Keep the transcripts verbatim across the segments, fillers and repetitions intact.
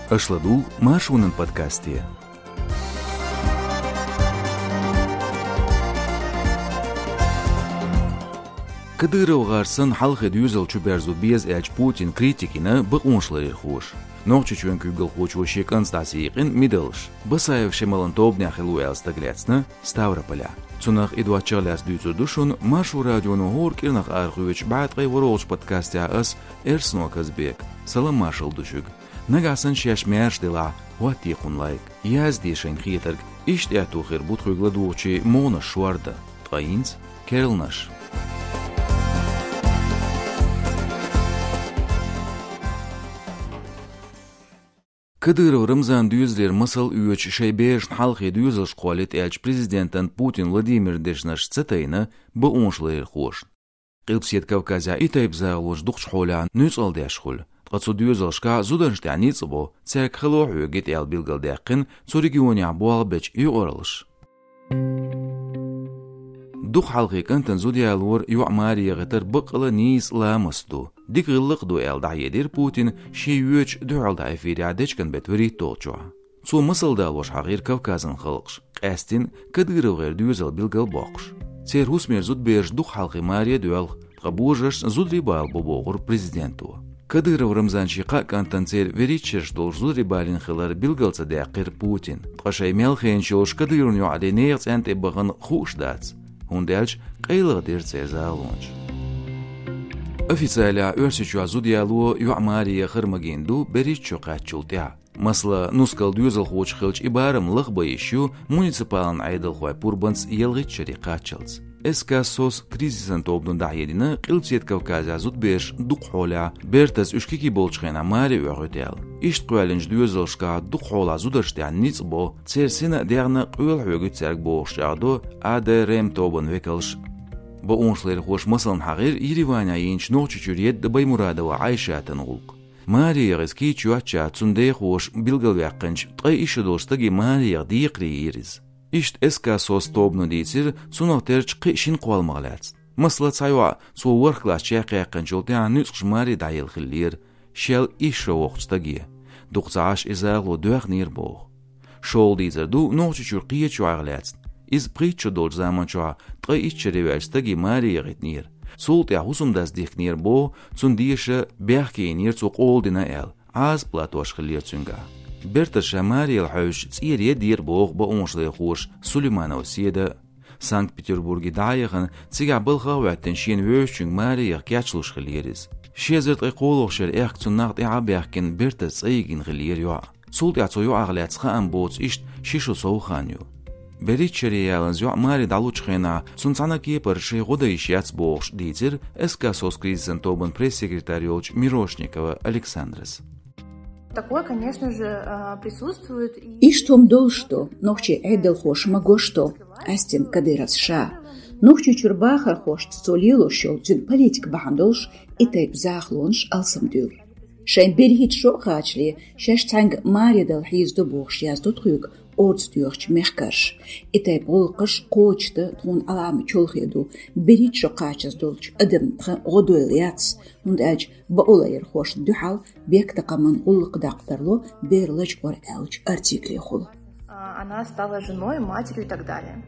Ашладу Машунын подкасте. Кадыров гарсын халқы дүйзіл чүберзу без әлч Путин критикіні бұқыншылары хош. Ногчы чуен күгіл хочу шекін стасиқын мидылш. Бысаев шемалын тобня хилуэл стаглецны Ставрополя. Цунах идуачаляс дүйцу душун Машу радиону хор кирнах архуич баатқай воролч подкастя ас эрсно казбек. Салам Машыл душуг. Нагасын шеш мерш дела вати хунлайк. Язди шайн хитарг. Ишт ятухир бутхуй гладуучи мона шуарда. Траинц Керлнаш. Кадыров Рамзан дүйізлер мысал үйөч шайбеш халқы дүйізіл шқуалет әлч президентін Путин Владимир Дешнаш цитайны бұ оңшылары хош. Қылпсет Кавказя итайп зағылуш дұқ шқоля нүц алды әшқыл. Қацу дүйізіл шқа зуданшты аницы бұ цәк қылу үйгет әл білгілдәқін цу регионе буал бәч үй орылыш. Дух халқы кантын зудиялуыр юамария ғытыр бұқылы нейс ламысту. Дик ғылық ду әл дайедер Путин шейөч дуалда эфири адечкін бәт вірейт толчуа. Цу мысылда лош хағир Кавказын қылықш. Әстін Кадыров ғыр дүйізіл білгіл боқш. Цер хусмер зуд берш дух халқы мария дуал ғабужыш зуд рибал бұбоғыр президенту. Кадыров Рамзан шиқа кантын цер веричерш долш зуд рибалин қылыр білгілці дәқір Путин. Қашай мелхен шош Кадырын юаде неғц әнте бұғын хуш дац. Хундельч қайлығы дер цер зағылунч. Официаля өрсічу азудиялу юамария хырмагенду беричу қачултя. Масла нускал дюзел хоч хылч ибарым лық байышу муниципалын айдыл хуай пурбанс елғитчари қачылц. Эска сос кризисан тобдун дайедіні қылцет Кавказя азуд беш дуқ холя бертаз үшкеки болчқена мари өғытел. Ишт қуалынж дюзел шқа дуқ хола азудашты ниц бо церсина дерны қуэл хөгі церк боғшағду АДРМ тобын векалш. Ба оншлар хош мысалын хағир Ереваня енч ногчу чүрет Баймурадова Айшатын ғулқ. Мария ғызки чуача цундай хош білгіл вәққынч тғай іші долстаги Мария дейқри еріз. Ишт эска сос тобну дейцір цунақтерч қишин қуалмағалац. Мысла цайва цу вархлас чайқайқын жолтя нүсқш Мария дайыл хиллер шел іші оқстаги. Дуқцааш изағлу дуақ нер боғ. Шол дейзірду ногчу чүр қия чуағалац. Из притчу долж заманчуа тғай иччері вәлстаги Мария ғитнер. Цулт я хусумдас дихнер бо цун дейші бәхкейнер цуқ олдина әл. Аз платош хиллер цунга. Берташа Мария лхауш цирия дир боғ ба оңшлай хош Сулейманов седа. Санкт-Петербурге дайығын цига бұлға вәттен шен вөшчүн Мария кәчлуш хиллеріз. Шезірт ғиқолуқшыр әқ цуннақт әға бәхкен берта цайгин хиллер юа. Цулт я цойу ағыләцқа амбоц ишт шишу соухан ю. Беричери яланз юамари далучхена цунцана кепарши года ищац бош дитер эска сос кризисен тобан пресс-секретарёлч Мирошникова Александрес. Такое, конечно же, присутствует. И что мдол что, нохчи эдел хош маго что, астин кадырас ша. Нохчи чурбахар хош цолило шо дзюн политик бахандолш и тайп захлонш алсамдюл. Шайн берхит шо хачли, шаш цанг мари дал хизду бохш яздут хуюк, Ордстюрч мехкарш. Итай болқыш қочты тұғын аламы чолхеду. Берит шоқачыз долч адым тұғын ғодуэл яц. Хунд әлч баулайыр хош дюхал бек тақамын ғулық дақтарлу берлыч ор әлч артикли хул. Она стала женой, матерью и так далее.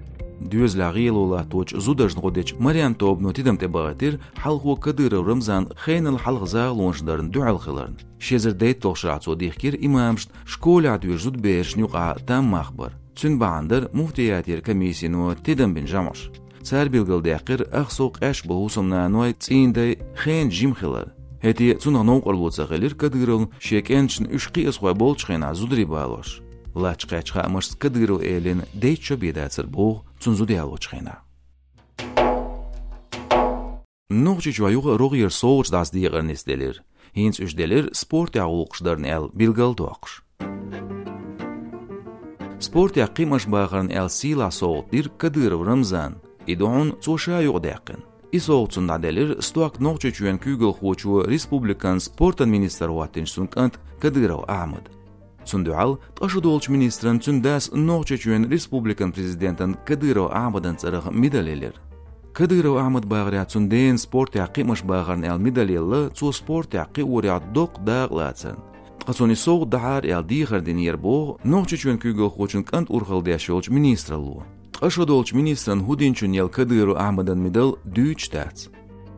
Дюзля ғилула точ зудажн ғодеч Мариан тобну тидам те бағатир халқу Кадыров Рамзан хейнал халқ зағылуыншдарын дуал қыларын. Шезір дейт тоқшаатсу дихкер имамшт школя дүйр зуд берш нюқа там махбар. Цүн бағандар муфтиятир комиссину тидам бин жамаш. Цар билгіл дәқір ақсоқ әш бұлусымна нуай циндай хейн жим қылар. Хэти цүн ғануқ орлуца қылыр Кадыров шекеншін үшқи ысқуай болчқена зудри балош. Лачқачқа амаш Кадыров элин дейт шо бедацыр бұғ цунзуди алочхена. Ногчи чуаюға роғыр соғыш дас дейғыр нестелер. Хинц үшделер спорт яғылықшдарын әл білгіл тоқш. Спорт яқимаш бағырын әл сила соғыттыр Кадыров Рамзан. Идуғын цоша юғдәқін. И соғытсын аделер стуақ ногчи чуен күгіл хочуы республикан спорт администратуатын сүнкант Кадыров Ахмад. Цундуал ташудолч министран цундас ногчи чуен республикан президентан Кадыров Ахмадан царық медалелер. Кадыров Ахмад бағыря цунден спорт яқимаш бағырын әл медалелі цу спорт яқи уря доқ дағлацын. Qasoni soğuk dahar el diğer deniyer boğ, nohçuçun kügül xoçun kant urhal deşolç ministralu. Qaşodolç ministran hudinçun yel Kadyru Ahmedan midal düç tats.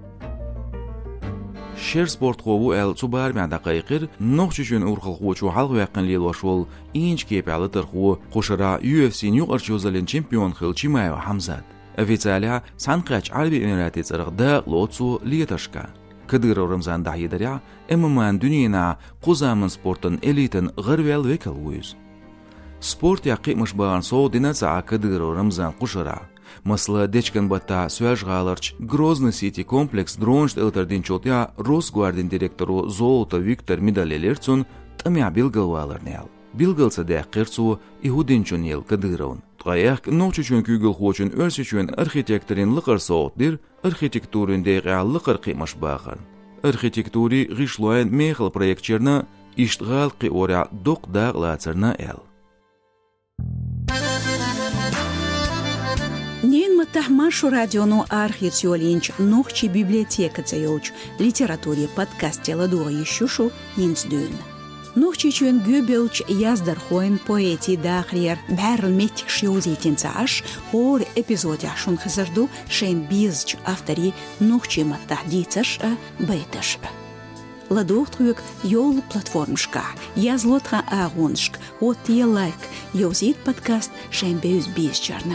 Şer sport qovu el subar ma'da qayqir, nohçuçun urhal xoçu halq yaqin lil vaşol, inç kepalı tarxu, qoşara U F C'nin yuqarçozalin çempion xil Chimayev Hamzat. Официаля Санкач Арби Эмираты царгда лоцу леташка. Кадыров Рамзан Дахидаря эмман дүниена кузамын спортын элитын гырвел векал уйз. Спорт яқи мышбаған соу динаца Кадыров Рамзан Кушара. Масла дечкан бата Суяжгаларч Грозный Сити комплекс дроншт элтардин чотя Росгвардин директору Золото Виктор Медалелерцун тамя билгалваларнел. Билгалса де қирцу Ихудинчун ел Кадыровын. Тғаяқ ночучун күгіл хочун өрсічун архитекторин лықыр соғытдыр, архитектурин дейға лықыр қимаш бағыр. Архитектури ғишлуайн мейхал проектчерна иштғал қиоря доқ дағлацырна әл. Нен матахмашу радиону архитсиолинч нохчи библиотека цайоч литературе подкасте ладуға ещушу енсдүн. Нухчичун гюбелч яздархойн поэти дахриер бәрл метик шиозитин цааш ор эпизоде шун хазарду шен бизч автори нухчи маттахдицаш бейташ. Ладухтрук йол платформшка язлотха агоншк от е лайк йозит подкаст шен беюз бизчарна.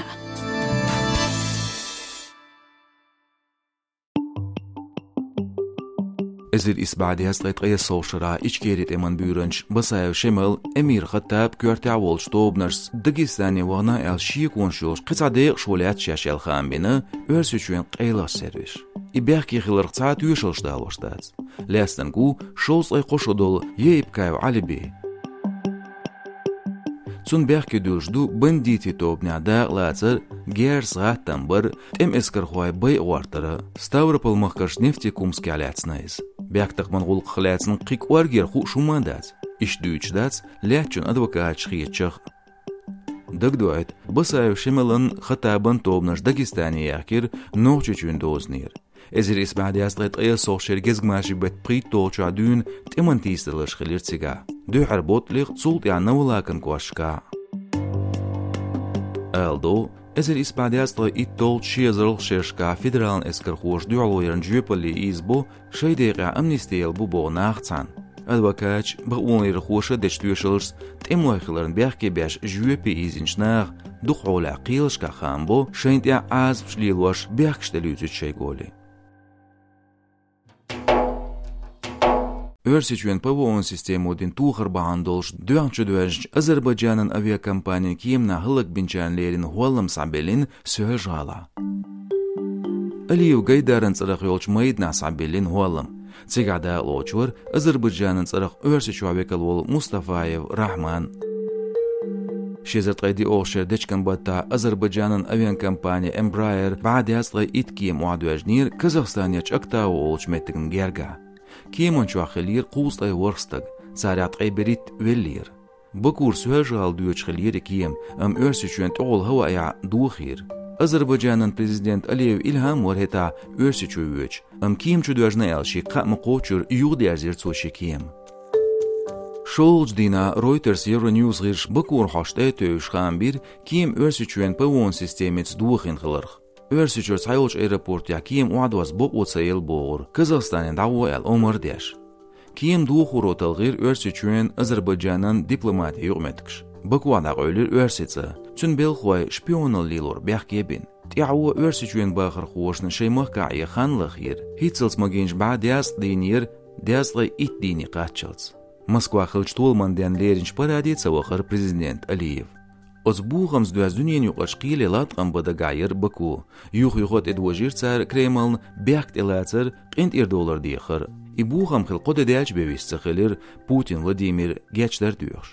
Ezir isbadi haslayt qaya soşara içkerit eman büyürünç basayav şemel emir xattab körtə volç dobnars Dagestani vana el şi konşuş qısadeq şolat şaşal xambini örsüçün qaylas serviş. İberki xilr qat yuşulşda alışdaz. Lästan gu şols ay qoşodol yeyipkav alibi. Цун берки дужду бандити тобня да лацар герс гаттан бір тем эскархуай бай уартара Ставрополь махкаш нефтекумский аляцнайз. Берктак монгол қхляцн қик уаргер ху шумандац. Иш дүйчдац лячун адвокат шхиетчах. Дагдуайт басаев шемелан хатабан тобнаш Дагестани якир нохчучун дознир. Ezir isbadi aslayt qaya soxşer gezgmashi bet prit tocha dün temantistilish khilirtsiga. Dü harbotliq tsult ya navlakan koshka. Aldo ezir isbadi aslay it tol chizrl sheshka federal eskarxosh dualoyern jupali izbo shaydeqa amnistiyal bu bo nachtsan. Advokat baqonlir xosha dechtuyshils temloyxlarn berke besh jupi izinchnar duqola qilshka khambo shaynt ya az shlilwash berkshtelüzütshay goli. Örsiçün pavon sistemodin tuğır bağandolş döğünçü döğünç Azerbaycan'ın aviakampanyan kiyimna hılık binçanlerin huallam sabelin söğüjala. Aliyev Gaydar'ın tsıraq yolç maydna sabelin huallam. Цигада лочвар Азербайджанын царах өрсичу авекалвол Мустафаев Рахман. Шезерт qaydi oğşer deçkan batta Azerbaycanın aviakompaniya Embraer ba'di asla itki muadwajnir Kazakhstanya çakta olç mettigin gerga. Kiyemon çuaxelir qustay worstag zarat qayberit vellir. Bakur söjal düçxelir kiyem am örsiçuen tol havaya duxir. Azerbaycanın prezident Aliyev İlham Warheta örsiçüvüç am kiyem çudwajna elşi qam qoçur yuğder soşikim. Şolj dina Reuters Euronews giriş bakur haşta töş xambir kiyem örsiçuen pavon sistemets duxin xılırx. Örsiçür sayolç aeroport ya kiyem uadvaz bo otsayel boğur. Kazakhstan'ın davu el omardeş. Kiyem duxur otalgir örsiçuen Azerbaycan'ın diplomati yuqmetkş. Bakuana öylür örsitsi. Tün belxoy şpiyonal lilor behkebin. Tiawu örsiçuen baxır xoşnı şeymah qa'i xanlıq yer. Hitsils magenç ba'dias dinir, diaslı it dini qaçılts. Moskva xilç tolmandan lerinç paradetsa waxır prezident Aliyev. Озбухам здвяздунен юqashqili latqam badagayir Baku. Yuq yuqot edwajirtsar Kremln berkt elatsar qint erdolar diyxir. İbuham xilqod edalç bevistsixilir Putin Vladimir geçler duyux.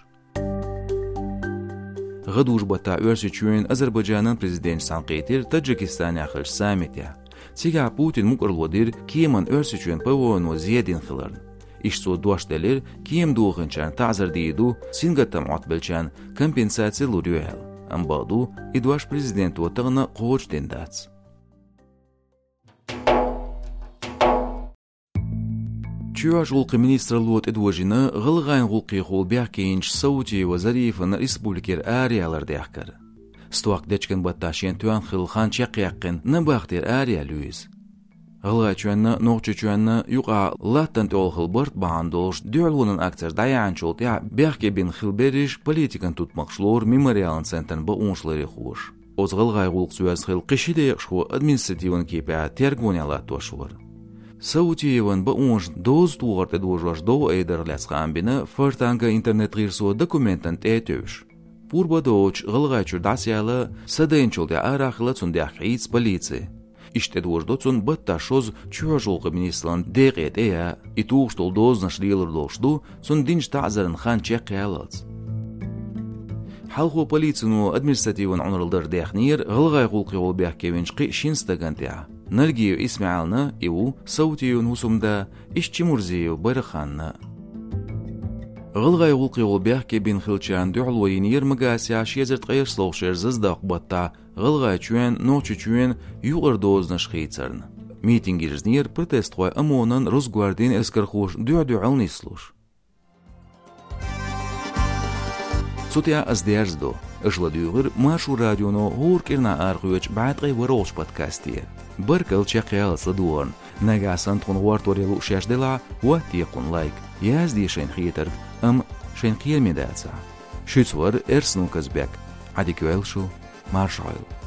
G'aduj bata örsiçün Azerbaycanın prezident Sanqetir Tajikistan yaxil sammitya. Tsiga Putin muqirlodir kiyeman örsiçün pavon ziyadin xilarn. İşso duaşdelir kiyem duğunçan ta'zir deydu singatam atbelçan kompensasiya luriyel. Ambadu idwaş prezident otağına qoç dendats. تشواش غلق منيستر لوت ادوجنا غلغان غلقي خول بيحكينش صوتي وزريفن ريسبوليكير آريالر ديحكر ستواق دچكن بطاشين توان خل خان شقيقن نباختير آريا لويز غلغا چوانا نوغچ چوانا يقع لاتن تول خلبرت باندولش دعلونن اكتر دايان شولتيا بيحكي بين خلبريش بوليتيكن tutmakşlor memorialın senten ba onşları xoş Oz غلغا غلق سوز خل قشيده يخشو ادمنستراتيون كيبا تيرغونيالات توشور Sautiyevan ba onj doz tuğart edojaj do eder lasqan bina fartanga internet girso dokumentan tetövş. Purba doç gılgaçur dasyala sadençolda araxla tsundiaxits polici. İşte doj dotsun batta şoz çujolqı ministran deqet eya ituğstol doz nashriler doşdu sun dinç ta'zaran xan çeqyalats. Halqo policinu administrativan onrıldır dexnir gılgay qulqi ol behkevinç qishinstagantia. Нальгию Исмаилна иу саутию нусумда ишчимурзию барханна. غلغاي غلقي غلبيحكي بين خلچان دعلوين يرمقاسيا شيزرت غير سلوشير ززداق بطا غلغاي چوين نوچي چوين يوغر دوز نشخيتسرن. ميتينج جزنير بروتست غاي امونن روزگواردين اسكرخوش دع دعال نسلوش. سوتيا ازديارز دو اجلدوغر ماشو راديونو هور كيرنا ارغوش بعد غي وروش بودكاستيه. بركل شقيال صدورن نجاسن تكون وارتوري لوشاش دلا واتيقون لايك يازدي شين خيتر ام شين قيل ميداتسا شوتور ارسنو كزبك عدي كويلشو مارشايل